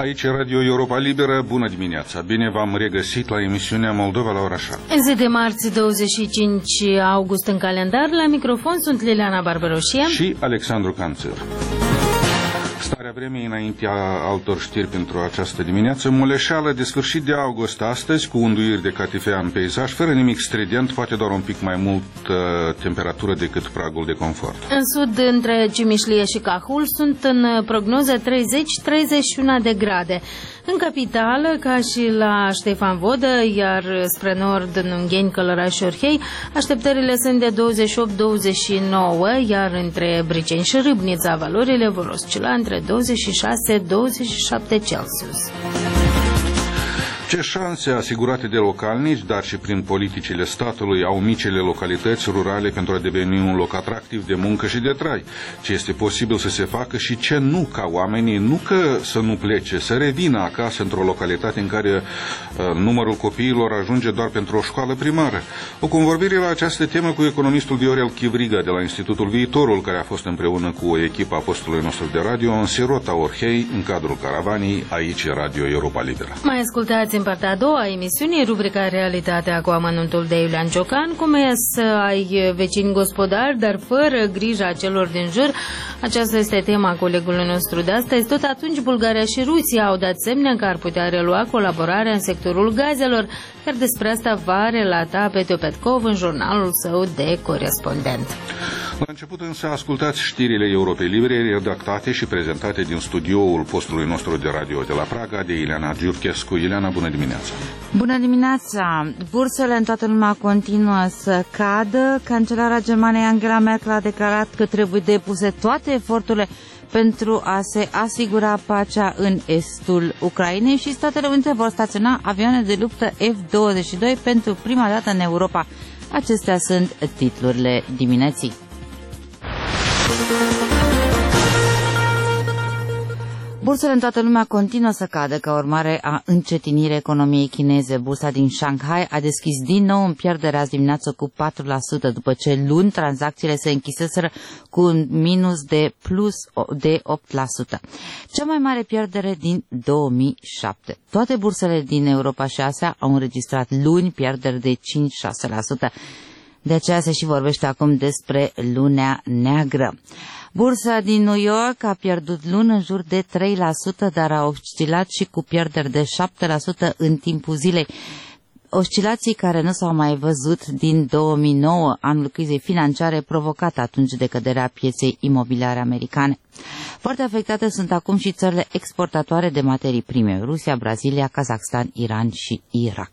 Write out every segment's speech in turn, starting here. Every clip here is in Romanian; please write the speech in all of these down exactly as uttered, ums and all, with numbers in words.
Aici Radio Europa Liberă, bună dimineața! Bine v-am regăsit la emisiunea Moldova la ora șapte. Zi de marți, douăzeci și cinci august în calendar, la microfon sunt Liliana Barbaroșie și Alexandru Canțăr. Starea vremii înaintea altor știri pentru această dimineață. Muleșeală de sfârșit de august astăzi, cu unduiri de catifea în peisaj, fără nimic strident, poate doar un pic mai mult uh, temperatură decât pragul de confort. În sud, între Cimișlie și Cahul, sunt în prognoză treizeci treizeci și unu de grade. În capitală, ca și la Ștefan Vodă, iar spre nord, în Ungheni, Călăraș și Orhei, așteptările sunt de douăzeci și opt douăzeci și nouă, iar între Briceni și Râbnița, valorile vor oscila între douăzeci și șase douăzeci și șapte Celsius. Ce șanse asigurate de localnici, dar și prin politicile statului, au micile localități rurale pentru a deveni un loc atractiv de muncă și de trai? Ce este posibil să se facă și ce nu, ca oamenii, nu că să nu plece, să revină acasă într-o localitate în care uh, numărul copiilor ajunge doar pentru o școală primară? O convorbire la această temă cu economistul Viorel Chivriga de la Institutul Viitorul, care a fost împreună cu o echipă a postului nostru de radio în Sirota Orhei, în cadrul caravanii, aici Radio Europa Liberă. Mai ascultați în partea a doua a emisiunii, rubrica Realitatea cu amănuntul de Iulian Ciocan, cum e să ai vecini gospodari, dar fără grija celor din jur. Aceasta este tema colegului nostru de astăzi. Tot atunci, Bulgaria și Rusia au dat semne că ar putea relua colaborarea în sectorul gazelor, iar despre asta va relata Petio Petkov în jurnalul său de corespondent. La început însă ascultați știrile Europei Libere, redactate și prezentate din studioul postului nostru de radio de la Praga, de Ileana Giurchescu. Ileana, bună dimineața! Bună dimineața! Bursele în toată lumea continuă să cadă. Cancelara Germaniei Angela Merkel a declarat că trebuie depuse toate eforturile pentru a se asigura pacea în estul Ucrainei și Statele Unite vor staționa avioane de luptă F douăzeci și doi pentru prima dată în Europa. Acestea sunt titlurile dimineții. Bursele în toată lumea continuă să cadă ca urmare a încetinirii economiei chineze. Bursa din Shanghai a deschis din nou în pierdere azi dimineață cu patru la sută, după ce luni tranzacțiile se închiseseră cu un minus de plus de opt la sută. Cea mai mare pierdere din două mii șapte. Toate bursele din Europa și Asia au înregistrat luni pierderi de cinci șase la sută. De aceea se și vorbește acum despre lunea neagră. Bursa din New York a pierdut luni în jur de trei la sută, dar a oscilat și cu pierderi de șapte la sută în timpul zilei. Oscilații care nu s-au mai văzut din două mii nouă, anul crizei financiare provocată atunci de căderea pieței imobiliare americane. Foarte afectate sunt acum și țările exportatoare de materii prime: Rusia, Brazilia, Kazakhstan, Iran și Irak.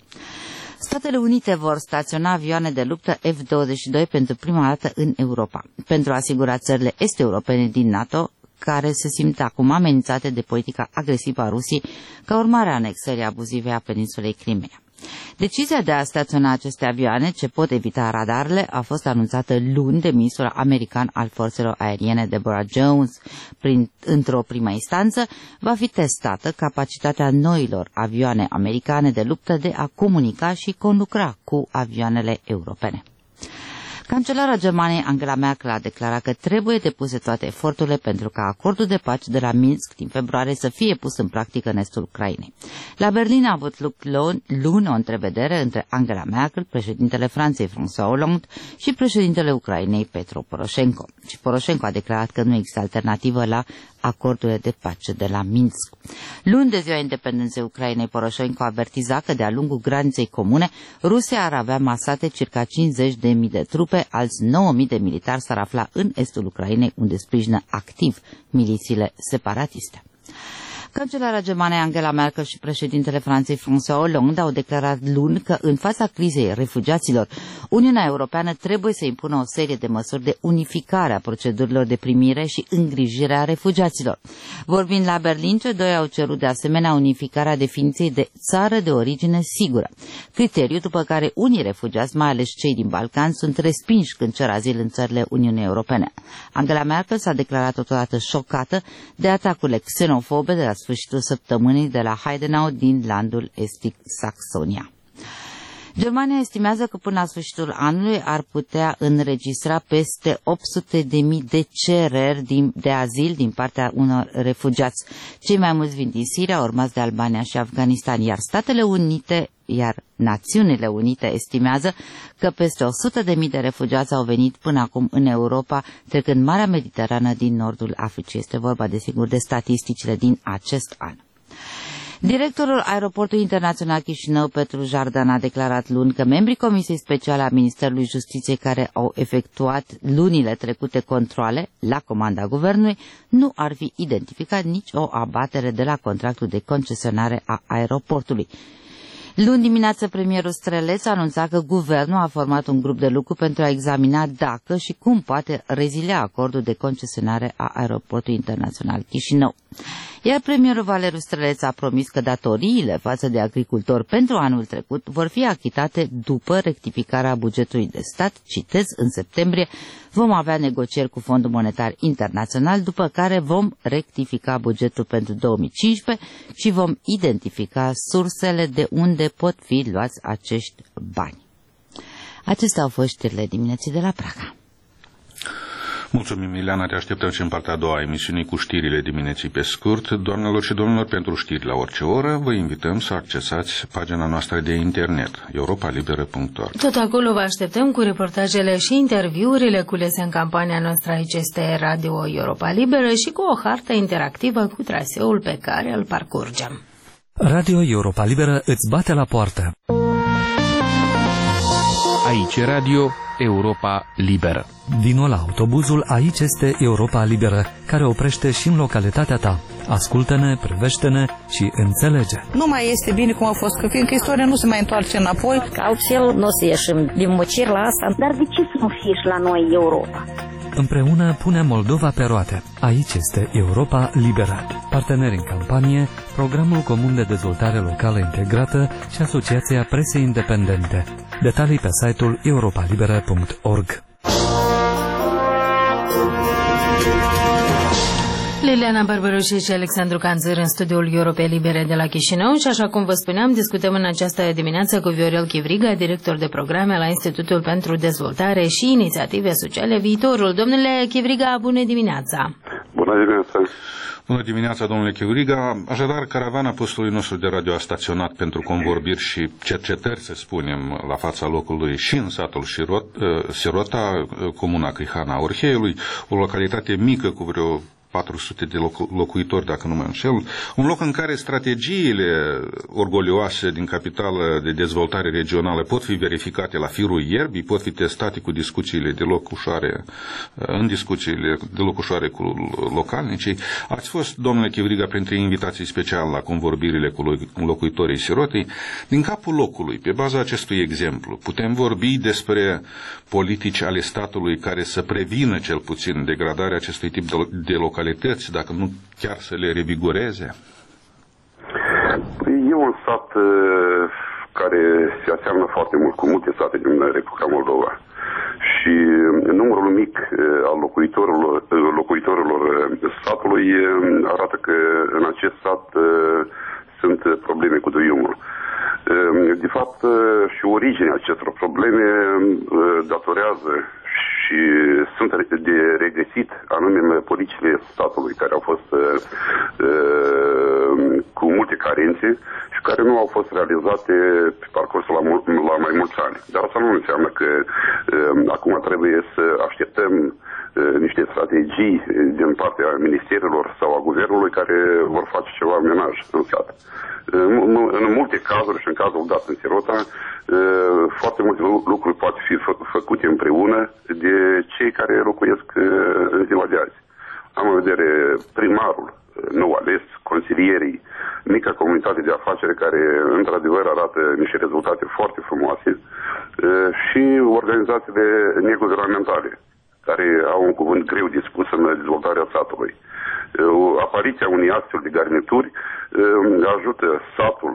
Statele Unite vor staționa avioane de luptă F douăzeci și doi pentru prima dată în Europa, pentru a asigura țările est-europene din NATO, care se simt acum amenințate de politica agresivă a Rusiei ca urmare a anexării abuzive a peninsulei Crimea. Decizia de a staționa aceste avioane, ce pot evita radarele, a fost anunțată luni de ministrul american al forțelor aeriene Deborah Jones. Prin, într-o primă instanță, va fi testată capacitatea noilor avioane americane de luptă de a comunica și conlucra cu avioanele europene. Cancelara Germaniei Angela Merkel a declarat că trebuie depuse toate eforturile pentru ca acordul de pace de la Minsk din februarie să fie pus în practică în estul Ucrainei. La Berlin a avut loc luni o întrevedere între Angela Merkel, președintele Franței François Hollande și președintele Ucrainei Petro Poroșenko. Și Poroșenko a declarat că nu există alternativă la acordurile de pace de la Minsk. Luni de ziua independenței Ucrainei, Poroșenko a avertizat că de-a lungul graniței comune, Rusia ar avea masate circa cincizeci de mii de trupe, alți nouă mii de militari s-ar afla în estul Ucrainei, unde sprijină activ milițiile separatiste. Cancelara Germaniei Angela Merkel și președintele Franței François Hollande au declarat luni că în fața crizei refugiaților, Uniunea Europeană trebuie să impună o serie de măsuri de unificare a procedurilor de primire și îngrijire a refugiaților. Vorbind la Berlin, cei doi au cerut de asemenea unificarea definiției de țară de origine sigură, criteriu după care unii refugiați, mai ales cei din Balcan, sunt respinși când cer azil în țările Uniunii Europene. Angela Merkel s-a declarat totodată șocată de atacurile xenofobe de la sfârșitul săptămânii de la Heidenau din landul estic Saxonia. Germania estimează că până la sfârșitul anului ar putea înregistra peste opt sute de mii de cereri de azil din partea unor refugiați. Cei mai mulți vin din Siria, urmați de Albania și Afganistan, iar Statele Unite, iar Națiunile Unite estimează că peste o sută de mii de refugiați au venit până acum în Europa, trecând Marea Mediterană din nordul Africii. Este vorba, desigur, de statisticile din acest an. Directorul Aeroportului Internațional Chișinău, Petru Jardan, a declarat luni că membrii Comisiei Speciale a Ministerului Justiției care au efectuat lunile trecute controale la comanda guvernului nu ar fi identificat nici o abatere de la contractul de concesionare a aeroportului. Luni dimineață, premierul Streleț anunța că guvernul a format un grup de lucru pentru a examina dacă și cum poate rezilia acordul de concesionare a aeroportului internațional Chișinău. Iar premierul Valeriu Streleț a promis că datoriile față de agricultori pentru anul trecut vor fi achitate după rectificarea bugetului de stat. Citez, în septembrie vom avea negocieri cu Fondul Monetar Internațional, după care vom rectifica bugetul pentru două mii cincisprezece și vom identifica sursele de unde pot fi luați acești bani. Acestea au fost știrile dimineții de la Praga. Mulțumim, Ileana, te așteptăm și în partea a doua a emisiunii cu știrile dimineții pe scurt. Doamnelor și domnilor, pentru știri la orice oră, vă invităm să accesați pagina noastră de internet, europa liberă punct org. Tot acolo vă așteptăm cu reportajele și interviurile culese în campania noastră. Aici este Radio Europa Liberă și cu o hartă interactivă cu traseul pe care îl parcurgem. Radio Europa Liberă îți bate la poartă. Aici Radio Europa Liberă. Vino la autobuzul Aici este Europa Liberă, care oprește și în localitatea ta. Ascultă-ne, privește-ne și înțelege. Nu mai este bine cum a fost, că fiindcă istoria nu se mai întoarce înapoi. Altfel nu o să ieșim din mocir la asta. Dar de ce să nu fie și la noi Europa? Împreună punem Moldova pe roate. Aici este Europa Liberă. Parteneri în campanie, Programul Comun de Dezvoltare Locală Integrată și Asociația Presei Independente. Detalii pe site-ul europa liberă punct org. Liliana Barbaroșie și Alexandru Canzăr în studioul Europei Libere de la Chișinău și, așa cum vă spuneam, discutăm în această dimineață cu Viorel Chivriga, director de programe la Institutul pentru Dezvoltare și Inițiative Sociale Viitorul. Domnule Chivriga, bună dimineața! Bună dimineața! Bună dimineața, domnule Chivriga. Așadar, caravana postului nostru de radio a staționat pentru convorbiri și cercetări, să spunem, la fața locului și în satul Sirota, comuna Crihana Orheiului, o localitate mică cu vreo patru sute de locu- locuitori, dacă nu mă înșel, un loc în care strategiile orgolioase din capitală de dezvoltare regională pot fi verificate la firul ierbii, pot fi testate cu discuțiile de loc ușoare, în discuțiile de loc ușoare cu localnicii. Ați fost, domnule Chivriga, printre invitații speciale la convorbirile cu locuitorii Sirotei. Din capul locului, pe baza acestui exemplu, putem vorbi despre politici ale statului care să prevină cel puțin degradarea acestui tip de localități, dacă nu chiar să le revigoreze? E un sat care se aseamnă foarte mult cu multe sate din Republica Moldova. Și numărul mic al locuitorilor, locuitorilor satului arată că în acest sat sunt probleme cu drumul. De fapt, și originea acestor probleme datorează și sunt de regresit anume politicile statului care au fost uh, cu multe carențe și care nu au fost realizate pe parcursul la, mul- la mai mulți ani. Dar asta nu înseamnă că uh, acum trebuie să așteptăm uh, niște strategii din partea ministerilor sau a guvernului care vor face ceva menaj în sat. În, în multe cazuri și în cazul dat în Sirota, foarte multe lucruri pot fi fă, făcute împreună de cei care locuiesc în ziua de azi. Am în vedere primarul nou ales, consilierii, mica comunitate de afaceri care într-adevăr arată niște rezultate foarte frumoase și organizațiile neguvernamentale care au un cuvânt greu de spus în dezvoltarea satului. Apariția unei astfel de garnituri ajută satul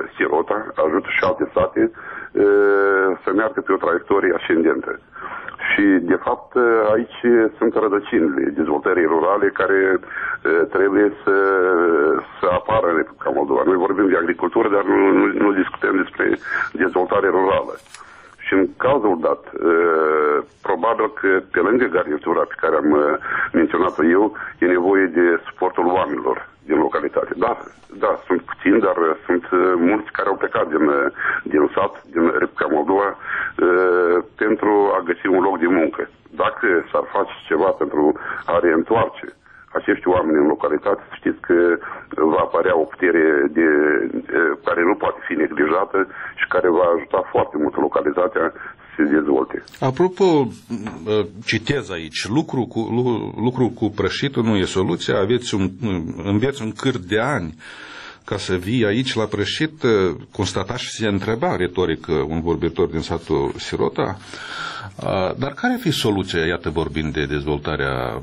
Sirota, ajută și alte sate să meargă pe o traiectorie ascendentă. Și, de fapt, aici sunt rădăcinile dezvoltării rurale care trebuie să, să apară în Republica Moldova. Noi vorbim de agricultură, dar nu, nu, nu discutăm despre dezvoltare rurală. Și în cazul dat, probabil că pe lângă garnitura pe care am menționat-o eu, e nevoie de suportul oamenilor din localitate. Da, da, sunt puțini, dar sunt mulți care au plecat din, din sat, din Republica Moldova, pentru a găsi un loc de muncă. Dacă s-ar face ceva pentru a reîntoarce acești oameni în localitate, știți că va apărea o putere de, de, care nu poate fi neglijată și care va ajuta foarte mult localitatea să se dezvolte. Apropo, citez aici, lucru cu, lucru cu prășitul nu e soluția, aveți un, înveți un câr de ani ca să vii aici la prășit, constata și se întreba retoric un vorbitor din satul Sirota. Dar care ar fi soluția, iată vorbind de dezvoltarea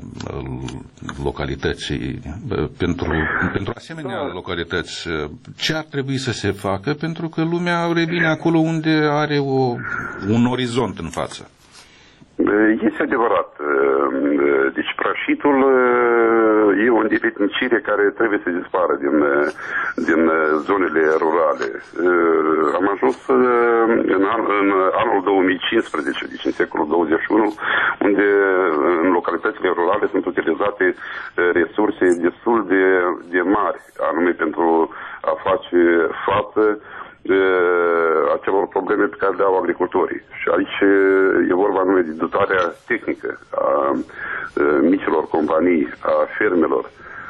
localității, pentru, pentru asemenea localități? Ce ar trebui să se facă pentru că lumea revine acolo unde are o, un orizont în față? Este adevărat. Deci prășitul e o îndeletnicire care trebuie să dispară din, din zonele rurale. Am ajuns în, an, în anul două mii cincisprezece, deci în secolul douăzeci și unu, unde în localitățile rurale sunt utilizate resurse destul de, de mari, anume pentru a face față acelor probleme pe care le au agricultorii. Și aici e vorba numai de dotarea tehnică a micilor companii, a fermelor.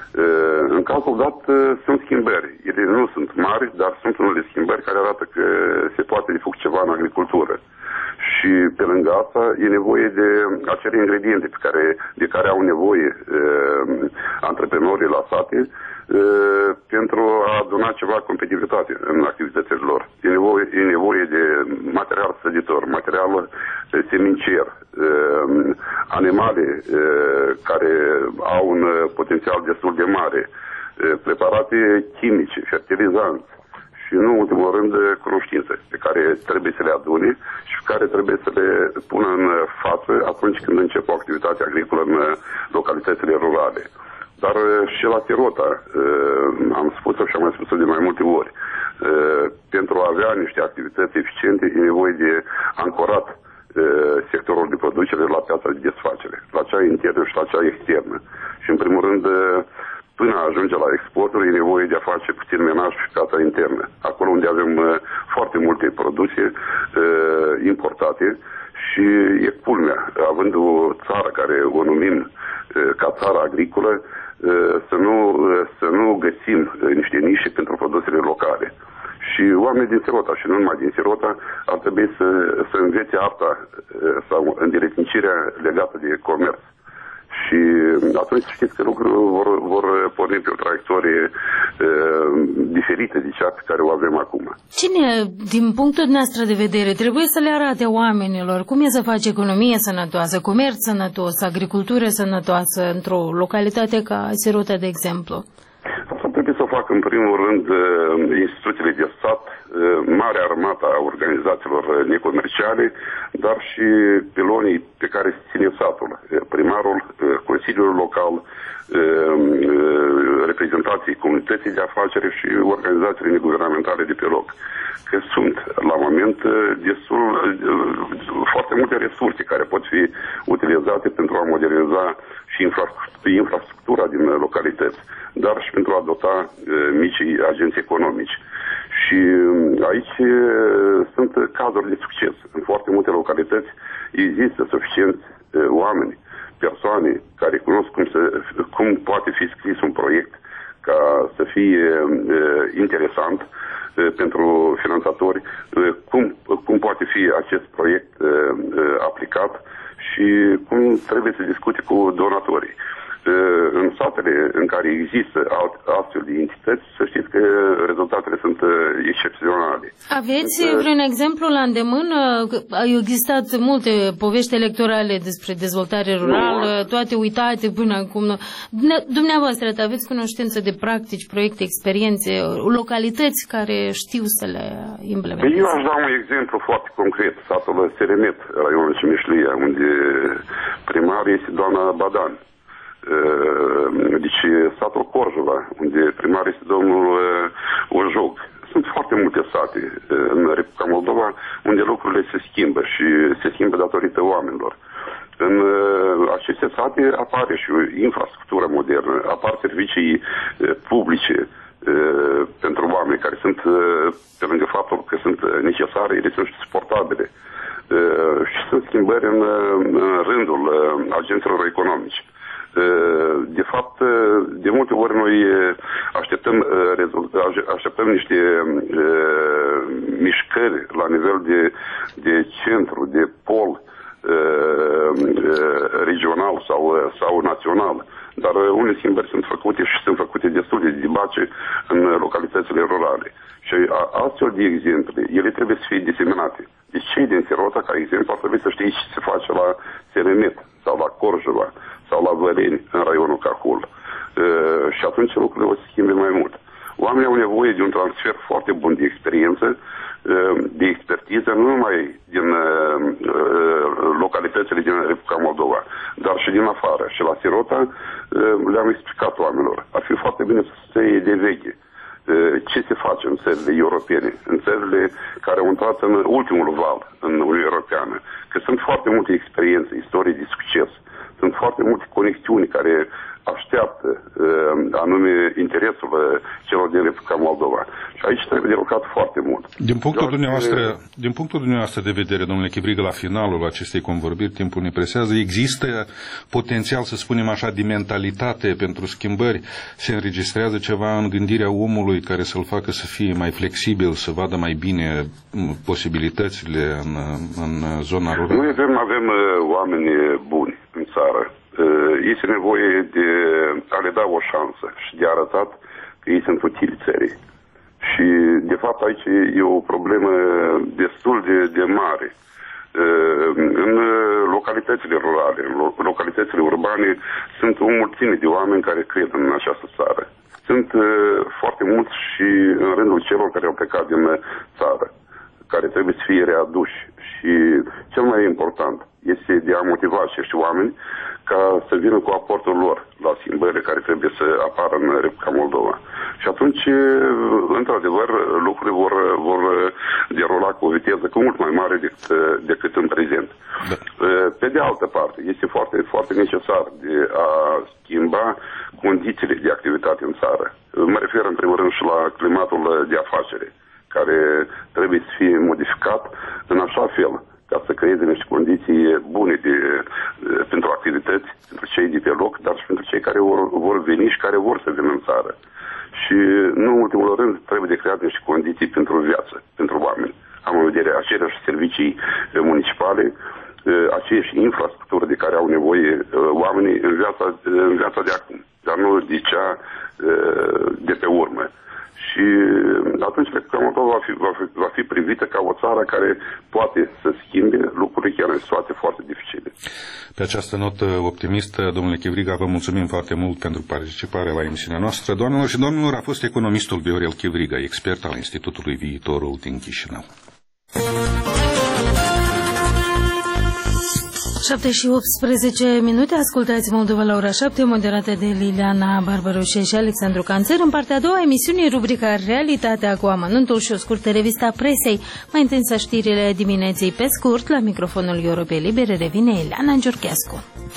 În cazul dat sunt schimbări. Ele nu sunt mari, dar sunt unele schimbări care arată că se poate de făcut ceva în agricultură. Și pe lângă asta e nevoie de acele ingrediente pe care, de care au nevoie uh, antreprenorii la sate uh, pentru a aduna ceva competitivitate în activitățile lor. E nevoie, e nevoie de material săditor, material semincier, uh, animale uh, care au un potențial destul de mare, uh, preparate chimice, fertilizanți, și nu în ultimul rând cunoștințe pe care trebuie să le adune și pe care trebuie să le pună în față atunci când încep o activitate agricolă în localitățile rurale. Dar și la Sirota, am spus-o și am mai spus-o de mai multe ori, pentru a avea niște activități eficiente e nevoie de ancorat sectorul de producere la piața de desfacere, la cea internă și la cea externă. Și în primul rând, până a ajunge la exporturi, e nevoie de a face puțin menaj pe piața internă. Acolo unde avem uh, foarte multe produse uh, importate și e culmea, având o țară care o numim uh, ca țară agricolă, uh, să, nu, uh, să nu găsim uh, niște nișe pentru produsele locale. Și oamenii din Sirota, și nu numai din Sirota, ar trebui să, să învețe arta uh, sau îndeletnicirea legată de comerț. Și atunci știți că lucrurile vor, vor porni pe o traiectorie e, diferită de cea pe care o avem acum. Cine, din punctul noastră de vedere, trebuie să le arate oamenilor cum e să faci economie sănătoasă, comerț sănătos, agricultură sănătoasă într-o localitate ca Sirota, de exemplu? Asta trebuie să o facă în primul rând instituțiile de stat, marea armată a organizațiilor necomerciale, dar și pilonii pe care se ține satul, primarul, Consiliul Local, reprezentanții comunității de afaceri și organizațiile neguvernamentale de pe loc. Că sunt, la moment, destul, foarte multe resurse care pot fi utilizate pentru a moderniza și infrastructura din localități, dar și pentru a dota micii agenți economici. Și aici sunt cazuri de succes. În foarte multe localități există suficienți oameni, persoane care cunosc cum, să, cum poate fi scris un proiect ca să fie interesant pentru finanțatori, cum, cum poate fi acest proiect aplicat și cum trebuie să discute cu donatorii. în satele în care există astfel de entități, să știți că rezultatele sunt excepționale. Aveți vreun exemplu la îndemână? Au existat multe povești electorale despre dezvoltare rurală, nu, toate uitate până acum. Dumneavoastră aveți cunoștință de practici, proiecte, experiențe, localități care știu să le implementeze? Eu aș da un exemplu foarte concret. Satul Seremet, raionul Cimișlia, unde primar este doamna Badan. Deci satul Corjova, unde primar este domnul Ojog. Sunt foarte multe sate în Republica Moldova unde lucrurile se schimbă și se schimbă datorită oamenilor. În aceste sate apare și infrastructură modernă, apar servicii publice pentru oameni care sunt, pe lângă faptul că sunt necesare, ele sunt suportabile. Și sunt schimbări în, în rândul agenților economici. De fapt, de multe ori noi așteptăm, așteptăm niște mișcări la nivel de, de centru, de pol regional sau, sau național. Dar unele schimbări sunt făcute și sunt făcute destul de dibace în localitățile rurale. Și astfel de exemple, ele trebuie să fie diseminate. Deci cei din Sirota, ca exemplu, ar trebui să știe ce se face la Seremet sau la Corjova sau la Văreni, în raionul Cahul. Uh, și atunci lucrurile o să schimbe mai mult. Oamenii au nevoie de un transfer foarte bun de experiență, uh, de expertiză, nu numai din uh, localitățile din Republica Moldova, dar și din afară. Și la Sirota uh, le-am explicat oamenilor. Ar fi foarte bine să se iei de veche ce se face în țările europene, în țările care au intrat în ultimul val în Uniunea Europeană, că sunt foarte multe experiențe, istorii de succes, sunt foarte multe conexiuni care așteaptă uh, anume interesul celor din Republica Moldova. Și aici trebuie de lucrat foarte mult. Din punctul, Doar dumneavoastră, că... din punctul dumneavoastră de vedere, domnule Chivrigă, la finalul acestei convorbiri, timpul ne presează, există potențial, să spunem așa, de mentalitate pentru schimbări? Se înregistrează ceva în gândirea omului care să-l facă să fie mai flexibil, să vadă mai bine posibilitățile în, în zona rurală? Noi avem, avem oameni buni în țară. Este nevoie de a le da o șansă și de a arătat că ei sunt utili țării. Și, de fapt, aici e o problemă destul de, de mare. În localitățile rurale, în localitățile urbane, sunt o mulțime de oameni care cred în această țară. Sunt foarte mulți și în rândul celor care au plecat din țară, care trebuie să fie readuși. Și cel mai important este de a motiva acești oameni ca să vină cu aportul lor la schimbările care trebuie să apară în Republica Moldova. Și atunci, într-adevăr, lucrurile vor, vor derula cu o viteză cu mult mai mare decât, decât în prezent. Da. Pe de altă parte, este foarte, foarte necesar de a schimba condițiile de activitate în țară. Mă refer în primul rând și la climatul de afacere, care trebuie să fie modificat în așa fel ca să creeze niște condiții bune de, de, pentru activități, pentru cei de pe loc, dar și pentru cei care vor, vor veni și care vor să vină în țară. Și, nu în ultimul rând, trebuie de creat niște condiții pentru viață, pentru oameni. Am în vedere aceleași servicii municipale, aceeași infrastructură de care au nevoie oamenii în viața, în viața de acum, dar nu de cea de pe urmă. Și atunci cred că Moldova va fi, va, fi, va fi privită ca o țară care poate să schimbe lucrurile chiar în situații foarte dificile. Pe această notă optimistă, domnule Chivriga, vă mulțumim foarte mult pentru participarea la emisiunea noastră. Doamnelor și domnilor, a fost economistul Viorel Chivriga, expert al Institutului Viitorul din Chișinău. șapte și optsprezece minute, ascultați Moldova la ora șapte, moderată de Liliana Barbaroșe și Alexandru Canțăr. În partea a doua emisiunii, rubrica Realitatea cu amănuntul și o scurtă revista presei. Mai întânsă știrile dimineții pe scurt, la microfonul Europei Libere revine Ileana Giurcheascu.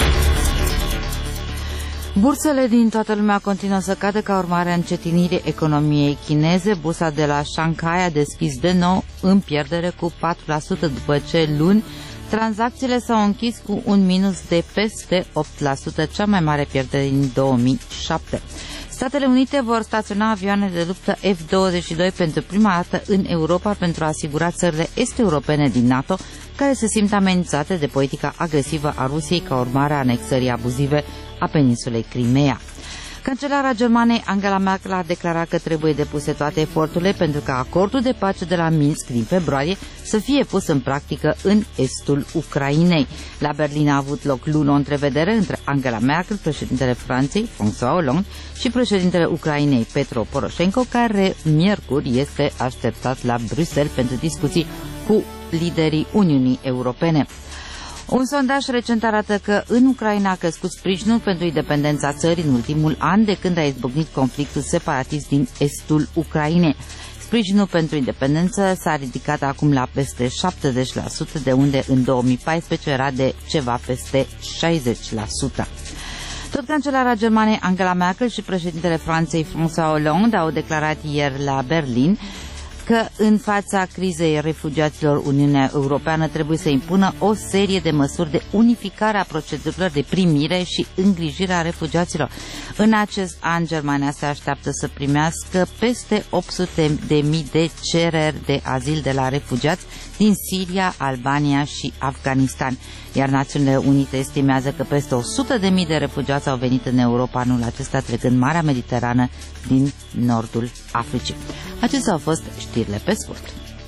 Bursele din toată lumea continuă să cadă ca urmare a încetinirii economiei chineze. Bursa de la Shanghai a deschis de nou în pierdere cu patru la sută după ce luni tranzacțiile s-au închis cu un minus de peste opt la sută, cea mai mare pierdere din două mii șapte. Statele Unite vor staționa avioane de luptă F douăzeci și doi pentru prima dată în Europa pentru a asigura țările est-europene din NATO care se simt amenințate de politica agresivă a Rusiei ca urmare a anexării abuzive a peninsulei Crimea. Cancelara Germanei Angela Merkel a declarat că trebuie depuse toate eforturile pentru ca acordul de pace de la Minsk din februarie să fie pus în practică în estul Ucrainei. La Berlin a avut loc luni o întrevedere între Angela Merkel, președintele Franței, François Hollande, și președintele Ucrainei, Petro Poroșenko, care miercuri este așteptat la Bruxelles pentru discuții cu liderii Uniunii Europene. Un sondaj recent arată că în Ucraina a crescut sprijinul pentru independența țării în ultimul an de când a izbucnit conflictul separatist din estul Ucrainei. Sprijinul pentru independență s-a ridicat acum la peste șaptezeci la sută, de unde în două mii paisprezece era de ceva peste șaizeci la sută. Tot cancelara Germanei Angela Merkel și președintele Franței François Hollande au declarat ieri la Berlin că în fața crizei refugiaților Uniunea Europeană trebuie să impună o serie de măsuri de unificare a procedurilor de primire și îngrijire a refugiaților. În acest an, Germania se așteaptă să primească peste opt sute de mii de cereri de azil de la refugiați din Siria, Albania și Afganistan, iar Națiunile Unite estimează că peste o sută de mii de refugiați au venit în Europa anul acesta, trecând Marea Mediterană din nordul Africii. Acestea au fost știrile pe scurt.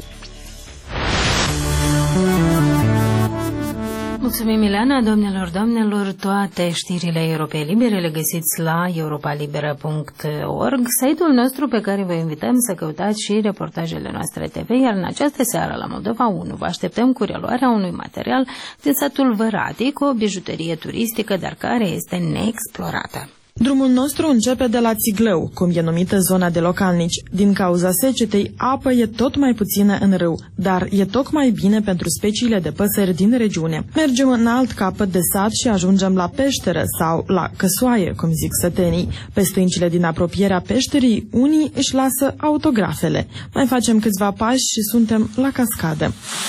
Mulțumim, Ileana. Domnilor, doamnelor, toate știrile Europei Libere le găsiți la europa liberă punct org, site-ul nostru pe care vă invităm să căutați și reportajele noastre T V, iar în această seară la Moldova unu vă așteptăm cu reluarea unui material din satul Vărati cu o bijuterie turistică, dar care este neexplorată. Drumul nostru începe de la Țigleu, cum e numită zona de localnici. Din cauza secetei, apă e tot mai puțină în râu, dar e tocmai bine pentru speciile de păsări din regiune. Mergem în alt capăt de sat și ajungem la peșteră sau la căsoaie, cum zic sătenii. Pe stâncile din apropierea peșterii, unii își lasă autografele. Mai facem câțiva pași și suntem la cascadă.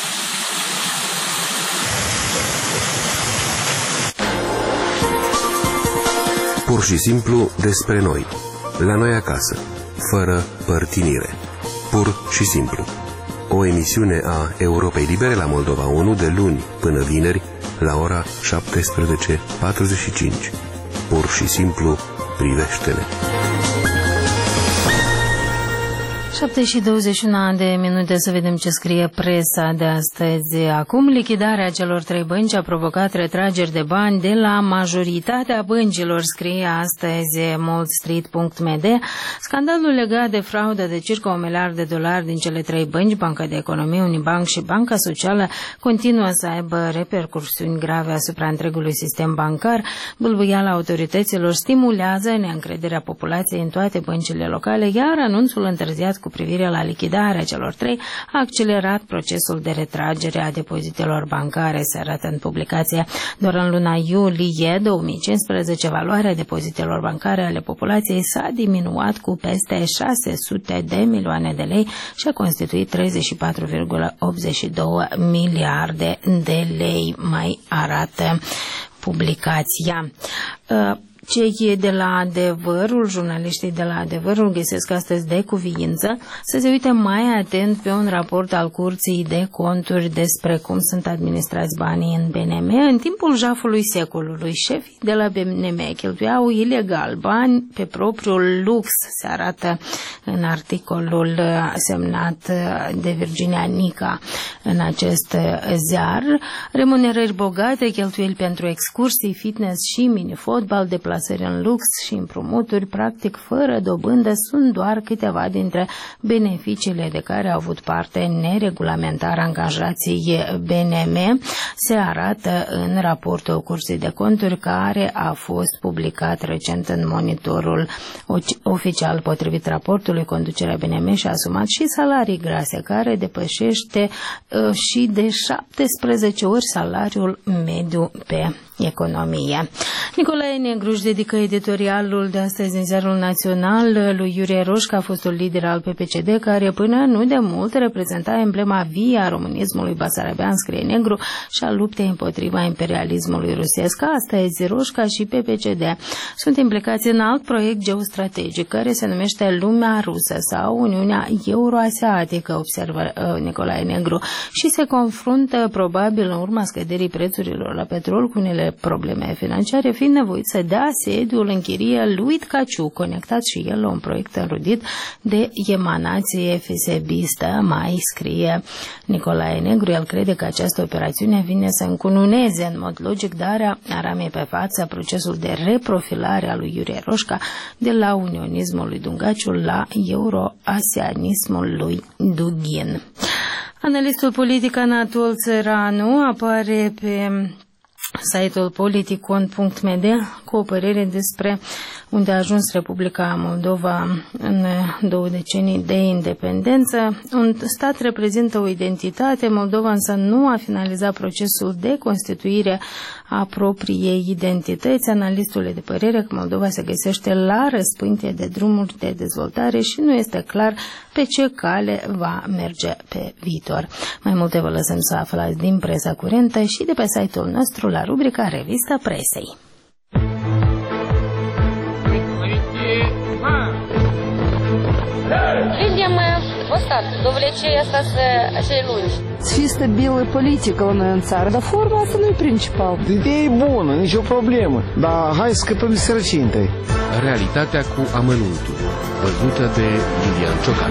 Pur și simplu despre noi, la noi acasă, fără părtinire. Pur și simplu. O emisiune a Europei Libere la Moldova unu de luni până vineri la ora șaptesprezece patruzeci și cinci. Pur și simplu privește-ne. șapte și douăzeci și unu de minute, să vedem ce scrie presa de astăzi. Acum, lichidarea celor trei bănci a provocat retrageri de bani de la majoritatea băncilor, scrie astăzi Moldstreet punct m d. Scandalul legat de fraudă de circa un miliard de dolari din cele trei bănci, Banca de Economie, Unibank și Banca Socială, continuă să aibă repercursiuni grave asupra întregului sistem bancar. Bâlbâiala autorităților stimulează neîncrederea populației în toate băncile locale, iar anunțul întârziat cu privire la lichidarea celor trei a accelerat procesul de retragere a depozitelor bancare, se arată în publicație. Doar în luna iulie două mii cincisprezece, valoarea depozitelor bancare ale populației s-a diminuat cu peste șase sute de milioane de lei și a constituit treizeci și patru virgulă optzeci și doi miliarde de lei, mai arată publicația. Cei de la Adevărul, jurnaliștii de la Adevărul găsesc astăzi de cuviință să se uite mai atent pe un raport al Curții de Conturi despre cum sunt administrați banii în B N M. În timpul jafului secolului, șefii de la B N M cheltuiau ilegal bani pe propriul lux, se arată în articolul semnat de Virginia Nica în acest ziar. Remunerări bogate, cheltuieli pentru excursii, fitness și mini-fotbal, deplasări în lux și împrumuturi, practic fără dobândă, sunt doar câteva dintre beneficiile de care au avut parte neregulamentar angajații B N M, se arată în raportul Curții de Conturi, care a fost publicat recent în Monitorul Oficial. Potrivit raportului, conducerea B N M și-a asumat și salarii grase, care depășește uh, și de șaptesprezece ori salariul mediu pe economie. Nicolae Negruș dedică editorialul de astăzi în Ziarul Național lui Iurie Roșca, fostul lider al P P C D, care până nu de mult reprezenta emblema vie a românismului basarabean, scrie negru, și a luptei împotriva imperialismului rusesc. Astăzi Roșca și P P C D sunt implicați în alt proiect geostrategic care se numește Lumea Rusă sau Uniunea Euroasiatică, observă uh, Nicolae Negru, și se confruntă probabil în urma scăderii prețurilor la petrol cu unele probleme financiare, fiind nevoit să dea sediul în chirie lui Tcaciu, conectat și el la un proiect înrudit de emanație fesebistă, mai scrie Nicolae Negru. El crede că această operațiune vine să încununeze în mod logic darea aramei pe față procesul de reprofilare a lui Iurie Roșca de la unionismul lui Dungaciu la euroasianismul lui Dughin. Analistul politic Anatol Țăranu apare pe site-ul politicon punct m d cu o părere despre unde a ajuns Republica Moldova în două decenii de independență. Un stat reprezintă o identitate, Moldova însă nu a finalizat procesul de constituire a propriei identități. Analistul e de părere că Moldova se găsește la răspântie de drumuri de dezvoltare și nu este clar pe ce cale va merge pe viitor. Mai multe vă lăsăm să aflați din presa curentă și de pe site-ul nostru la rubrica Revista Presei. Видим вот так, довлечение acei lungi. Să fie stabilă politică la noi în țară, dar forma asta nu e principal. Ideea e bună, nicio problemă, dar hai să scăpăm de sărăcie întâi. Realitatea cu amănuntul, văzută de Lilian Ciocan.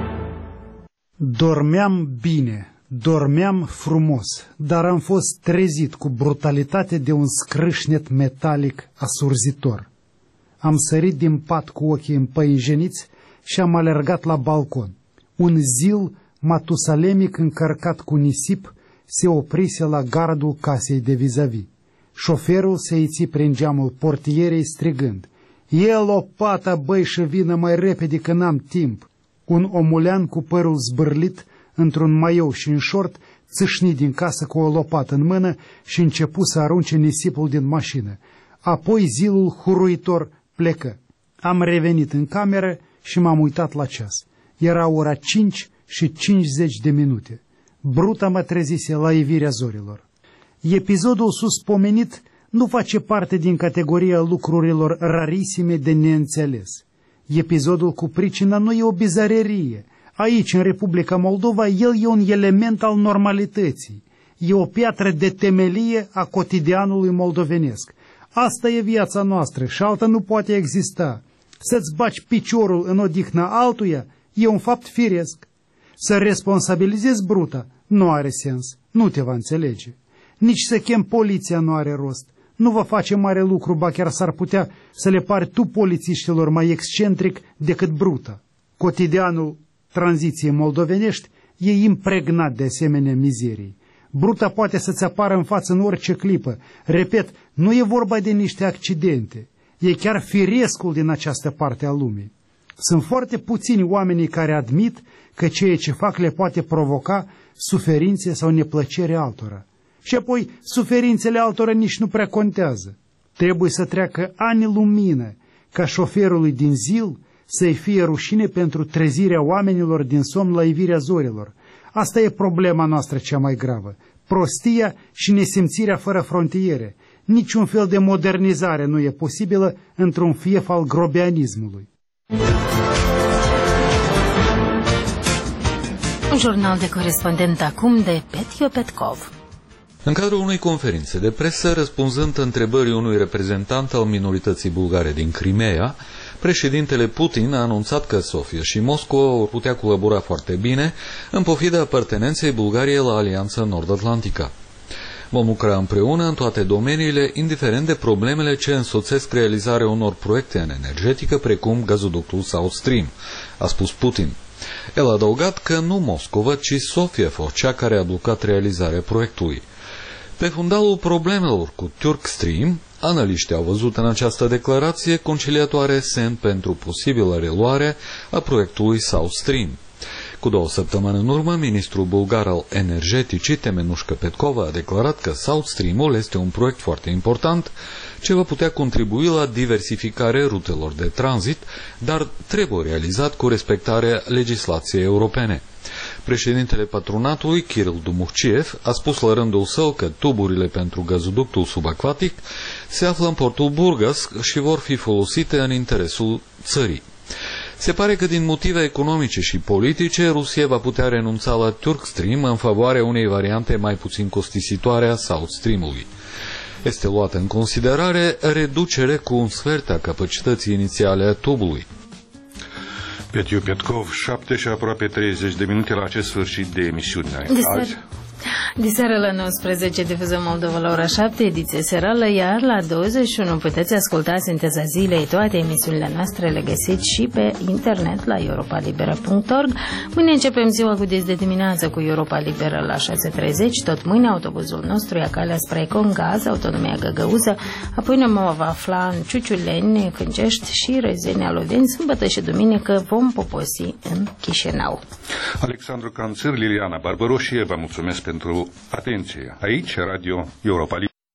Dormeam bine, dormeam frumos, dar am fost trezit cu brutalitate de un scrâșnet metalic asurzitor. Am sărit din pat cu ochii împăinjeniți și am alergat la balcon. Un zil matusalemic încărcat cu nisip se oprise la gardul casei de vis-a-vis. Șoferul se iți prin geamul portierei strigând: "E lopata, băi, și vină mai repede că n-am timp." Un omulean cu părul zbârlit, într-un maiou și în șort, țâșni din casă cu o lopată în mână și începu să arunce nisipul din mașină. Apoi zilul huruitor plecă. Am revenit în cameră și m-am uitat la ceas. Era ora cinci și cincizeci de minute. Bruta mă trezise la ivirea zorilor. Episodul suspomenit nu face parte din categoria lucrurilor rarisime de neînțeles. Episodul cu pricina nu e o bizarerie. Aici, în Republica Moldova, el e un element al normalității. E o piatră de temelie a cotidianului moldovenesc. Asta e viața noastră și alta nu poate exista. Să-ți baci piciorul în odihna altuia e un fapt firesc. Să responsabilizezi bruta nu are sens, nu te va înțelege. Nici să chem poliția nu are rost. Nu va face mare lucru, ba chiar s-ar putea să le pari tu polițiștilor mai excentric decât bruta. Cotidianul tranziției moldovenești e impregnat de asemenea mizerii. Bruta poate să-ți apară în față în orice clipă. Repet, nu e vorba de niște accidente. E chiar firescul din această parte a lumii. Sunt foarte puțini oamenii care admit că ceea ce fac le poate provoca suferințe sau neplăcere altora. Și apoi, suferințele altora nici nu prea contează. Trebuie să treacă ani lumină ca șoferului din zil să-i fie rușine pentru trezirea oamenilor din somn la ivirea zorilor. Asta e problema noastră cea mai gravă. Prostia și nesimțirea fără frontiere. Niciun fel de modernizare nu e posibilă într-un fief al grobeanismului. Un jurnal de corespondent acum de Petio Petkov. În cadrul unei conferințe de presă, răspunzând întrebării unui reprezentant al minorității bulgare din Crimea, președintele Putin a anunțat că Sofia și Moscova vor putea colabora foarte bine în pofida apartenenței Bulgariei la Alianța Nord-Atlantică. Vom lucra împreună în toate domeniile, indiferent de problemele ce însoțesc realizarea unor proiecte în energetică, precum gazoductul South Stream, a spus Putin. El a adăugat că nu Moscova, ci Sofia a fost cea care a blocat realizarea proiectului. Pe fundalul problemelor cu Turk Stream, analiștii au văzut în această declarație conciliatoare semn pentru posibilă reluare a proiectului South Stream. Cu două săptămâni în urmă, ministrul bulgar al energeticii, Temenușka Petkova, a declarat că South Stream-ul este un proiect foarte important ce va putea contribui la diversificarea rutelor de tranzit, dar trebuie realizat cu respectarea legislației europene. Președintele patronatului, Kirill Dumuchiev, a spus la rândul său că tuburile pentru gazoductul subacvatic se află în portul Burgas și vor fi folosite în interesul țării. Se pare că din motive economice și politice, Rusia va putea renunța la Turk Stream în favoarea unei variante mai puțin costisitoare a South Stream-ului. Este luată în considerare reducere cu un sfert a capacității inițiale a tubului. Petiu Petkov, șapte și aproape treizeci de minute la acest sfârșit de emisiune. Azi. De seară la nouăsprezece difuzăm Moldova la ora șapte, ediție serală, iar la douăzeci și unu puteți asculta Sinteza Zilei. Toate emisiunile noastre le găsiți și pe internet la europa libera punct org. Mâine începem ziua cu de dimineață cu Europa Liberă la șase și treizeci. Tot mâine autobuzul nostru ia calea spre Congaz, autonomia Găgăuză. Apoi ne vom afla în Ciuciuleni, Fâncești și Rezenia Loveni. Sâmbătă și duminică vom poposi în Chișinău. Alexandru Canțăr, Liliana Barbaroșie, vă mulțumesc pentru atenție. Aici, Radio Europa Liberă.